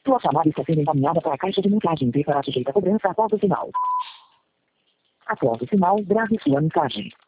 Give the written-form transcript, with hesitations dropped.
Sua chamada está sendo encaminhada para a caixa de mensagens e será sujeita a cobrança após o sinal. Após o sinal, grave sua mensagem.